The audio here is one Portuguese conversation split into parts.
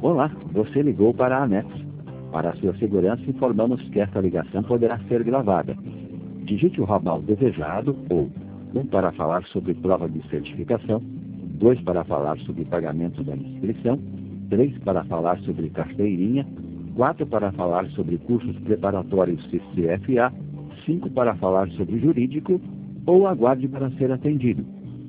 Olá, você ligou para a ANEX. Para a sua segurança, informamos que esta ligação poderá ser gravada. Digite o ramal desejado ou 1 para falar sobre prova de certificação, 2 para falar sobre pagamento da inscrição, 3 para falar sobre carteirinha, 4 para falar sobre cursos preparatórios CFA, 5 para falar sobre jurídico ou aguarde para ser atendido.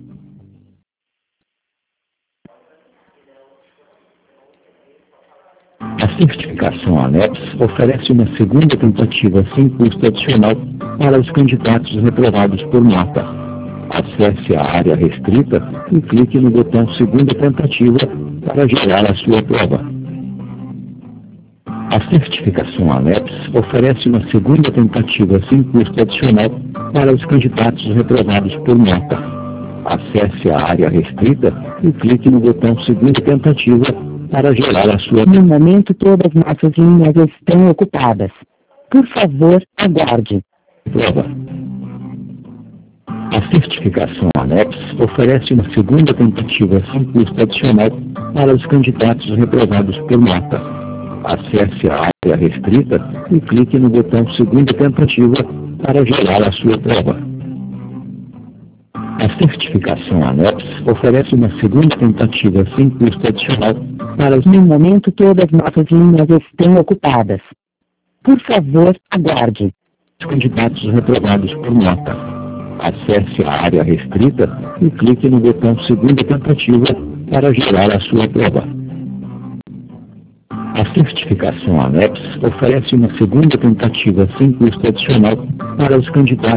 A certificação ANEX oferece uma segunda tentativa sem custo adicional para os candidatos reprovados por nota. Acesse a área restrita e clique no botão segunda tentativa para gerar a sua prova. A certificação ANEX oferece uma segunda tentativa sem custo adicional para os candidatos reprovados por nota. Acesse a área restrita e clique no botão segunda tentativa para gerar a sua... No momento, todas nossas linhas estão ocupadas. Por favor, aguarde. Prova. A certificação ANEX oferece uma segunda tentativa sem custo adicional para os candidatos reprovados por nota. Acesse a área restrita e clique no botão segunda tentativa para gerar a sua prova. A certificação ANEX oferece uma segunda tentativa sem custo adicional para os... No momento, todas nossas linhas estão ocupadas. Por favor, aguarde. Candidatos reprovados por nota. Acesse a área restrita e clique no botão segunda tentativa para gerar a sua prova. A certificação ANEX oferece uma segunda tentativa sem custo adicional para os candidatos